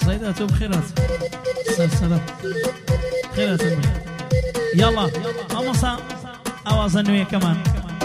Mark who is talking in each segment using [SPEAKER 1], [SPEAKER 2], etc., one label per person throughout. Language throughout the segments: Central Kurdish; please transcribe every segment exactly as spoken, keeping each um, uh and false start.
[SPEAKER 1] زايدات بخيرات سلام خيرات يلا أمسا أوازنوية كمان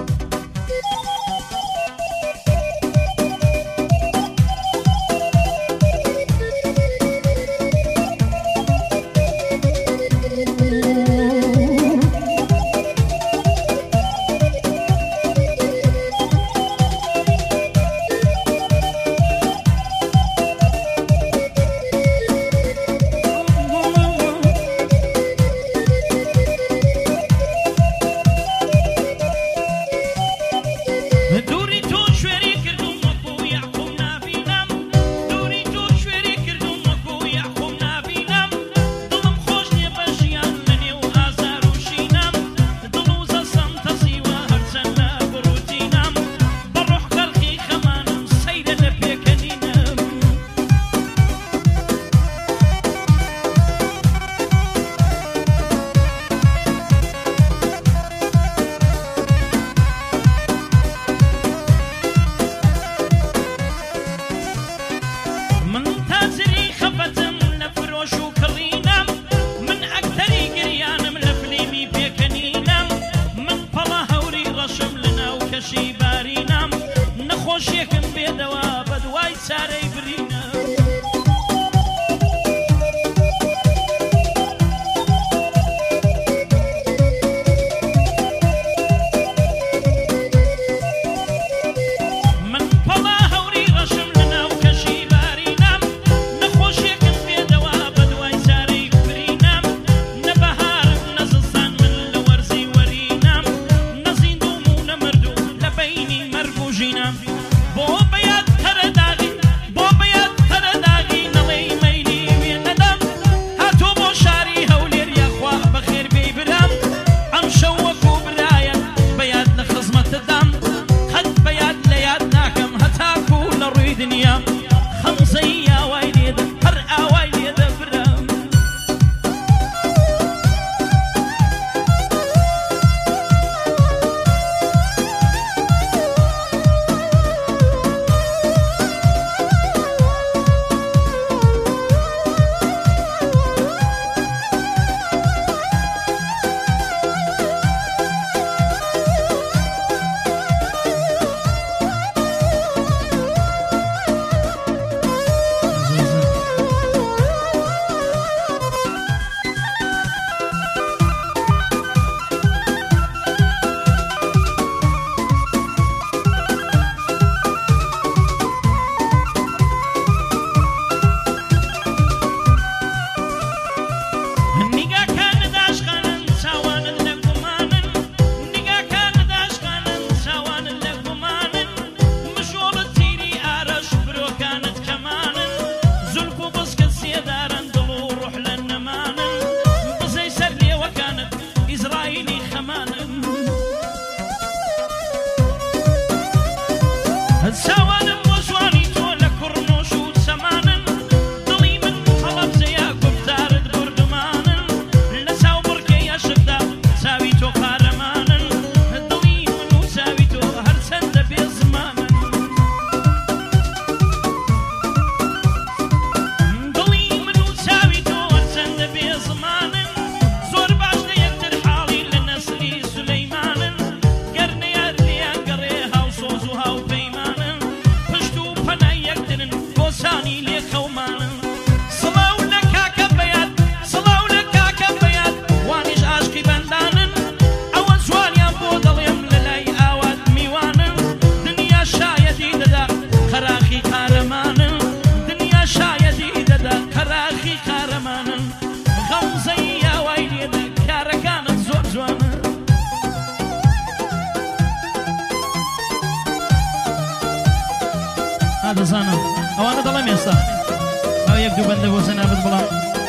[SPEAKER 2] دەزانم ئەوانە دەڵێم ئێستا ئەو یەک دوو بەندە بۆ زەنابەت بڵام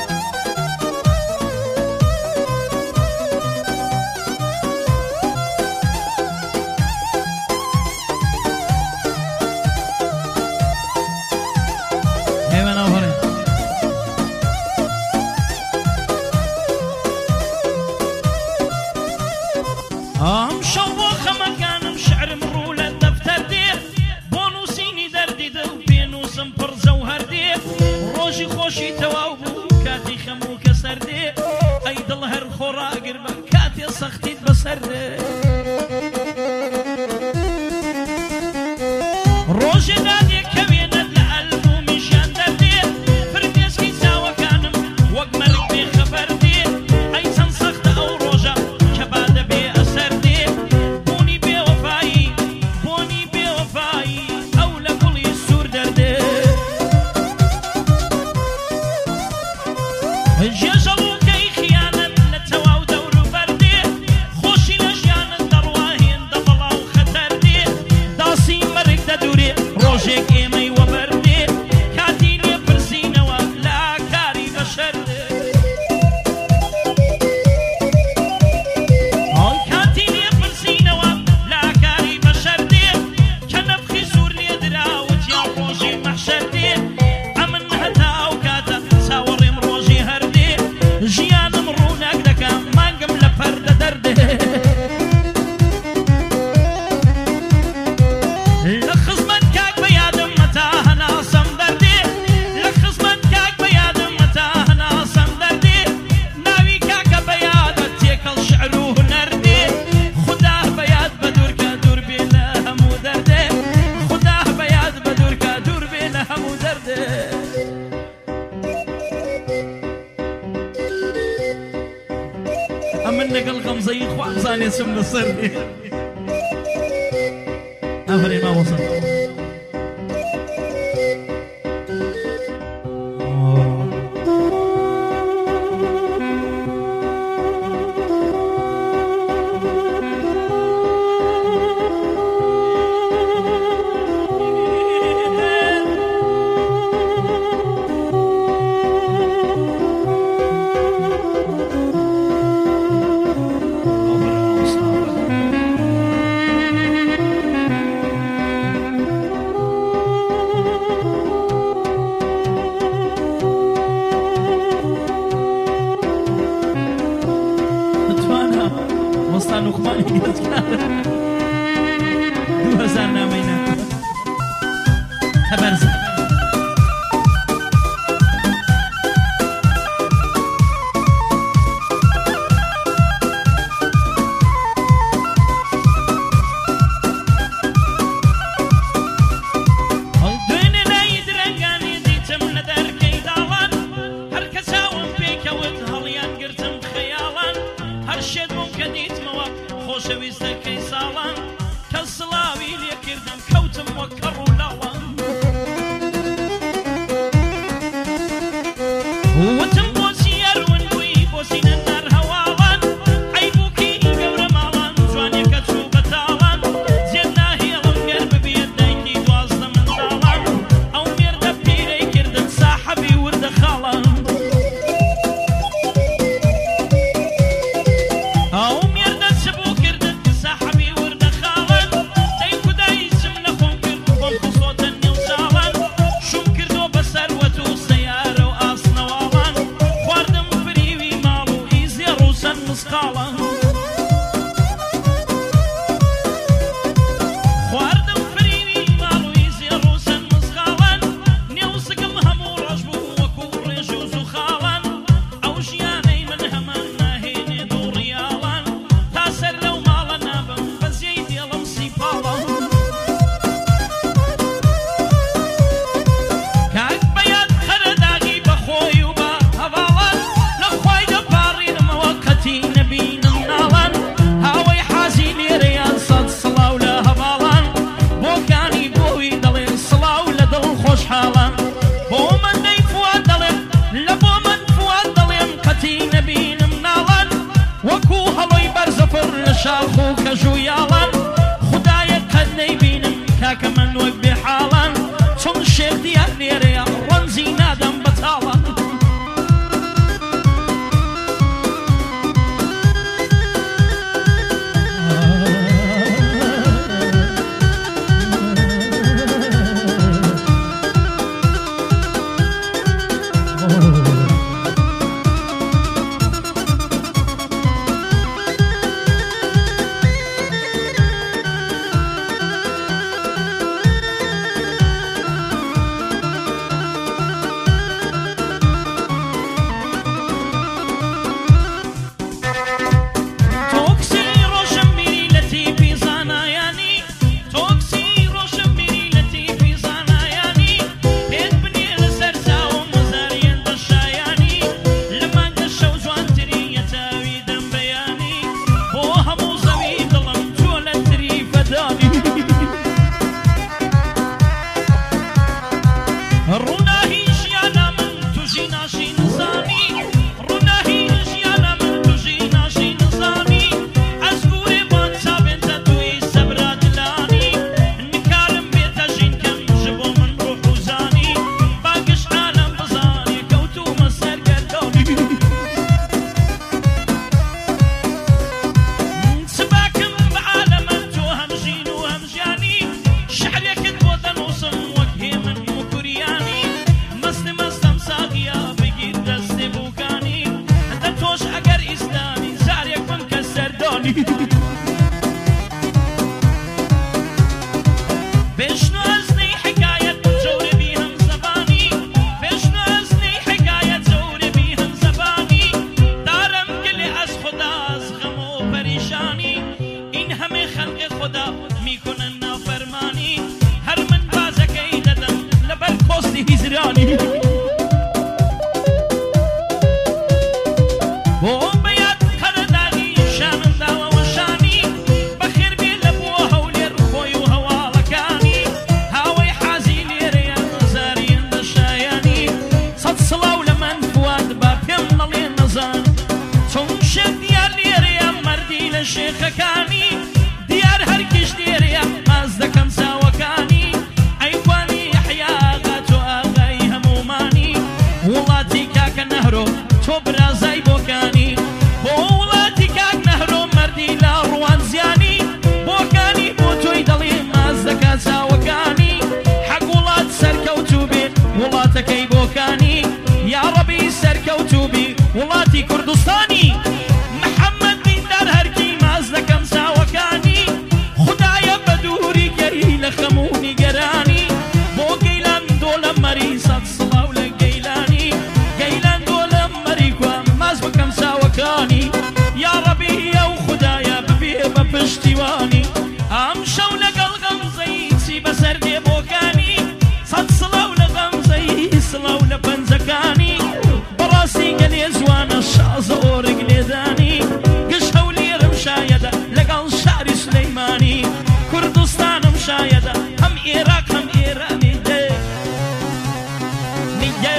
[SPEAKER 1] ئەم شەو بۆ خەمەکانم شعرم ڕوو لە دەفتەر دێ بۆ نووسینی دەردی دڵ پێنووسم پڕ زەوهەر دێ ڕۆژی خۆشی تەواو بوو کاتی خەموو کە سەردێ ئەی دڵ هەر خۆڕاگر بە کاتێ سەختیت بەسەردێ ڕۆژێ نادێکەوێنە لە ئەلبومیشان دەردێ پردێسکی چاوەکانم وەک مەرگ بێ خەبەر دێ ئەی چەند سەختە ئەو ڕۆژە کە با دەبێ ئەسەر دێ بوونی بێوەفایی بۆنی بێوەفایی ئەو لە گوڵی سوور دەردێ ژێژەڵوکەی خیانەت لە تەواو دەور و بەردێ خۆشی لە ژیانت دەڕواهێندە بەڵاو خەتەر دێ داسی مەرگ دەدوورێ ڕۆژێک ئێمەی وەبەردێ کاتی لێ پرسینەوە لە کاری بەشەر دێ کاتی لێ پرسینەوە لە کاری بەشەر دێ کە نەفخی سوور لێ دراوەتیان ڕۆژی مەحشەر دێ ئەمن هەتا ئەو کاتە چاوەڕێم ڕۆژی هەردێ ژیانم ڕووناک دەکەم مانگم لە پەردە دەردێ لە خزمەت کاک بە یادم مەتا هەناسەم دەردێ لە خزمەت کاک بە یادم مەتا هەناسەم دەردێ ناوی کاکە بە یادە تێکەڵ شعر و هونەر دێ خودا بە یاد بە دوورکە دوور بێ لە هەموو دەردێ خودا بە یاد بە دوورکە دوور بێ لە هەموو دەردێ ئەمن لەگەڵ غەمزەی خوا بزانێ چم لەسەر دێ ئەفرین مامۆستا وەستان و خمانی دوو هەزار نامەینە هەبەرزە دوێنێ لای درەنگانی دیتم لە دەرکەی داڵان هەر کە چاوم پێکەوت هەڵیان گرتم خەیاڵان هەر شێت بووم کە دیتمەوە خۆشەویستەکەی ساڵان کە سڵاوی لێکردم کەوتم وەک کەڕ و لاوان وتم بۆچی ئەروون بووی بۆچینە نەر هەواڵان عەیبووکی گەورە ماڵان جوانێکە چوو بەتاڵان جێت ناهێڵم گەر ببێت دایکی دوازدە منداڵان ئەو مێردە پیرەی کردن ساحەبی وردە خاڵان ئەو مێردە چ بوو کردن ساحەبی وردە خاڵان دەی خودایی چم نەخۆم کرد بۆم خسۆتە نێو چاڵان شوم کردۆ بە سەروەت و سەیارە و ئاسنەواڵان خواردم فریوی ماڵ و ئیزێڕ و سەن مسقاڵان خواردم فریوی ماڵ و ئیزێڕ و سەن مسقاڵان نێو سگم هەموو ڕەش بوو وەکوو ڕێژ و زوخاڵان ئەو ژیانەی من هەمان ناهێنێ دوو ڕیاڵان تا سەر لەو ماڵە نابم بەزیەی دێڵم سیپاڵان کاک بە یاد خەرە داغی بە خۆی و بە هەواڵان لە خوای دەپاڕێنمەوە کەتی نەبینم ناڵان هاوەی حازی لێرەیان سەد سڵاو لە هەواڵان بۆکانی بۆوی دەڵێن سڵاو لە دڵ خۆشحاڵان بۆ من دەی فواد دەڵێم لە بۆ من فواد دەڵێم کەتی نەبینم ناڵان وەکوو هەڵۆی بەرزەفر لە شاخ و کەژوویاڵان خودایە قەت نەیبینم کاکە من وەک بێحاڵان چۆن شێخ دیار لێرەیە ڕەمزی نادەم بەتاڵان داگی زرانی
[SPEAKER 2] شێخەکانی دیار هەرکیش دێرەیە ماز دەکەم چاوەکانی ئەیوانی حیاغات و ئاغای هەمومانی وڵاتی کاکە نەهرۆ تۆ برازای بۆکانی بۆ وڵاتی کاک نەهرۆ مەردی لا ڕوان زیانی بۆکانی بۆ تۆی دەڵێ ماز دەکات چاوەکانی حەق وڵات سەرکەوتوو بێ وڵاتەکەی بۆکانی یا ڕەبی سەرکەوتوو بی وڵاتی کوردستانی خەمومی گەرانی بۆ گەیلان دۆڵە مەری سەد سڵاو لە گەیلانی گەیلان دۆڵە مەری کوام ماز بکەم چاوەکانی یا ڕەبی ئەو خودایە ببێ بە پشتیوانی ئەم شەو لەگەڵ غەمزەی چی بەسەر دێ بۆکانی سەد سڵاو لە غەمزەی سڵاو لە پەنجەکانی بەڕاستی گەلێ جوانە شازە ئۆرگ لێدانی گشت هەولێرم شایەدە لەگەڵ شاری سولەیمانی کوردستانم شایەدە هەم عێراق هەم ئێرانی دێ نیگە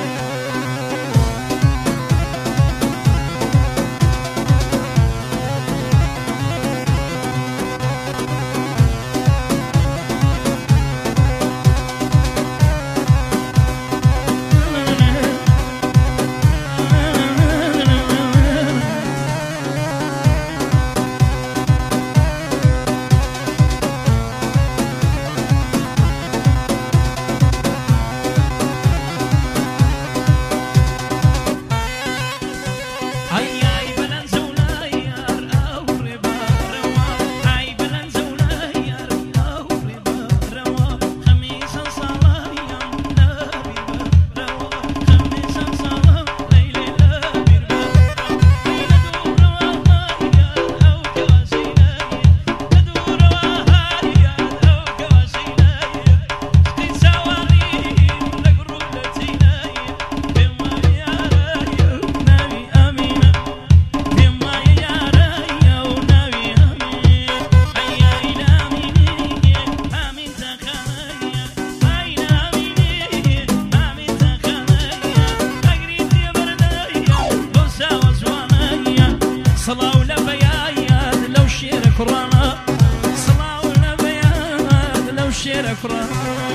[SPEAKER 2] سڵاو لە بەیاد لەو شێرە کوڕانە سڵاو لە بەیاد لەو شێرە کوڕانە